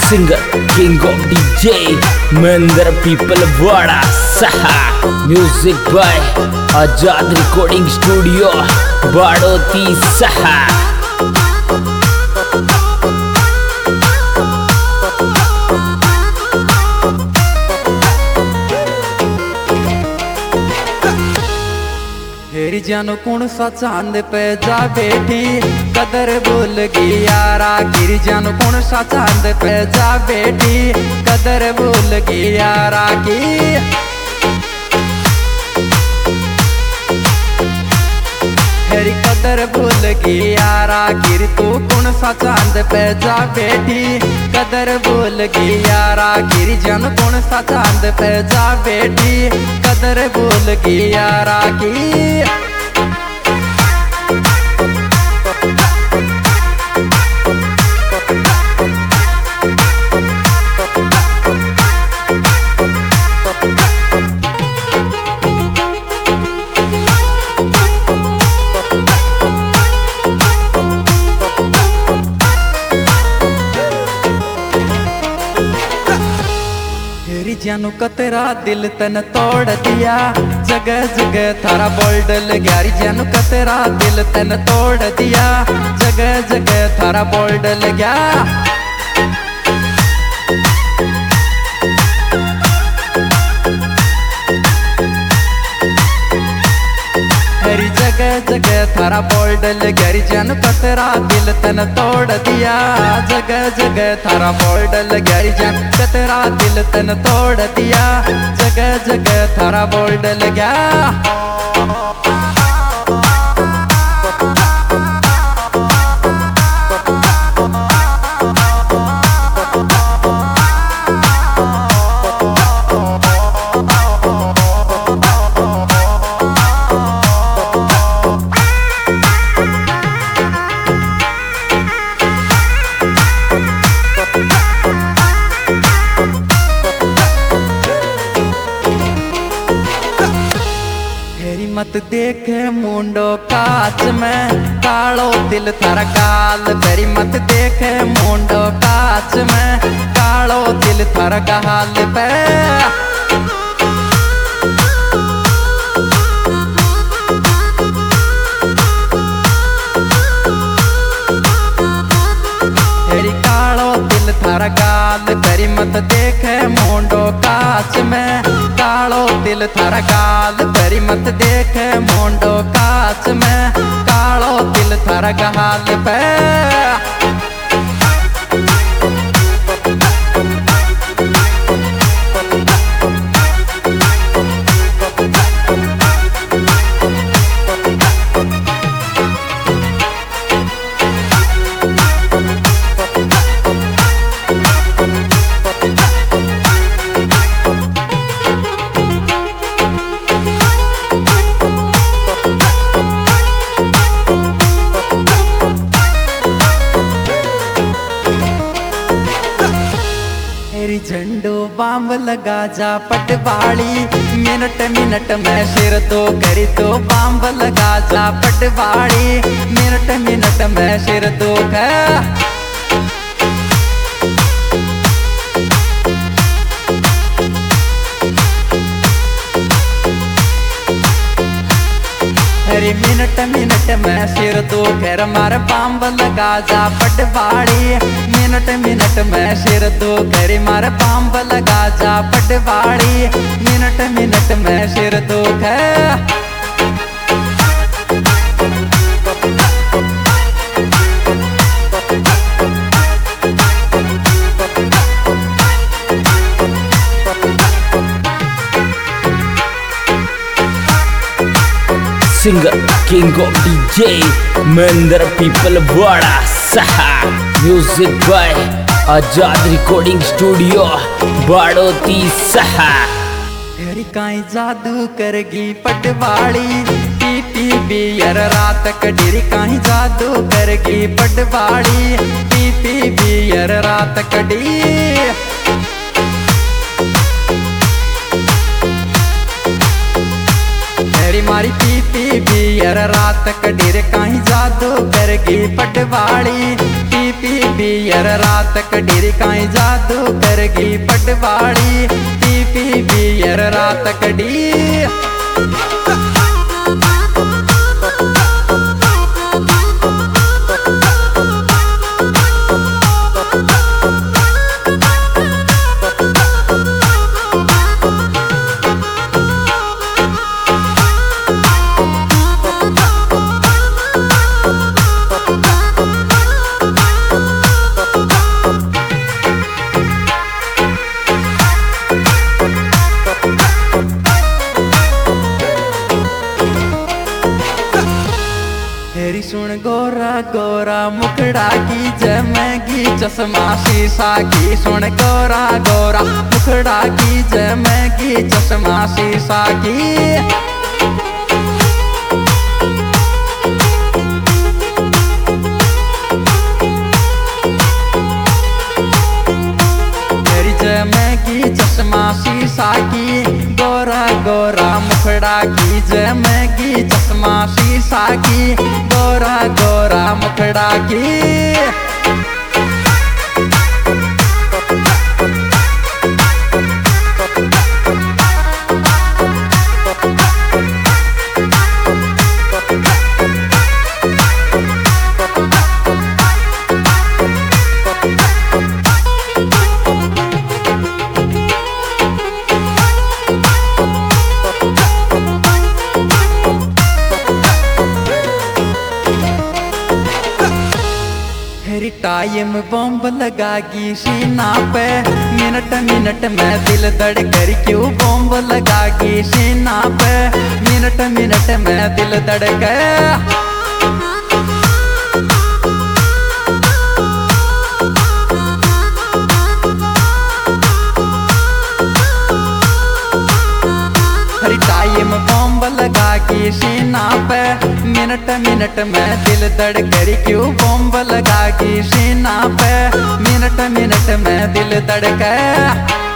Singer king of DJ Mahendra Peepalwada सहा। Music by Azad recording studio Badoti सहा। हेरी जानो कौन सा चांद पे जा बैठी कदर भूल गई यारा। गिरी जानो कौन सा चांद पे जा बैठी कदर भूल गई यारा की। हेरी कदर भूल गई यारा। गिरी तू कौन सा चांद पे जा बैठी कदर भूल गई यारा। गिरी जानो कौन सा चांद पे जा बैठी कदर भूल गई यारा की। जानू कतरा दिल तन तोड़ दिया जगह जगह थारा बोल्डल ग्यारी। जानू कतरा दिल तन तोड़ दिया जगह जगह थारा बोल्डल गया। हरी जगह जगह थारा बोल्डल ग्यारी। जानू कतरा दिल तन तोड़ दिया जगह जगह थारा बोल्डल ग्यारी। जानू कतरा दिल तन तोड़ दिया जगह जगह थारा बोल्डल गया। मत देखे मुंडो काच में कालो दिल थारा गाल पेरी। मत देखे मुंडो काच में कालो दिल थारा गाल पे। थारा गाल पेरी मत देखे मुंडो काच में कालो दिल थारा गाल पेरी। मत देखे मुंडो काच में कालो दिल थारा गाल पे। झंडो बाम लगा जा पटवाड़ी मिनट मिनट में सिर तो करी तो बाम लगा जा पटवाड़ी मिनट मिनट में सिर तो हरी मिनट मिनट में सिर दो घर मार बाम लगा जा पटवाड़ी। मिनट मिनट में सिर दो घर मार बाम लगा जा पटवाड़ी। मिनट मिनट में सिर दो singer king of DJ Mahendra Peepalwada सहा। Music by Azad recording studio Badoti सहा। हरी काई जादू करगी पटवाड़ी पी पी बियर रात कड़ी। काई जादू करगी पटवाड़ी पी पी बियर रात कड़ी। मारी पी पी बियर रात कड़ी। काई जादू करगी पटवाड़ी पी पी बियर रात कड़ीरी काई जादू करगी पटवाड़ी पी बियर रात कड़ी। हेरी सुन गोरा गोरा मुखड़ा की जमेगी चश्मा शीशा की। सुन गोरा गोरा मुखड़ा की जमेगी चश्मा शीशा की। हेरी जमेगी चश्मा शीशा की। गोरा गोरा मुखड़ा की जमेगी चश्मा शीशा की। गोरा गोरा मुखड़ा की। हेरी टाइम बॉम्ब लगागी सीना पे। मिनट मिनट में दिल धड़कर क्यों बॉम्ब लगागी सीना पे। मिनट मिनट में दिल धड़कर। टाइम बॉम्ब लगागी सीना पे। मिनट मिनट में दिल धड़कर क्यों बॉम्ब लगागी सीना पे। मिनट मिनट में दिल धड़कर।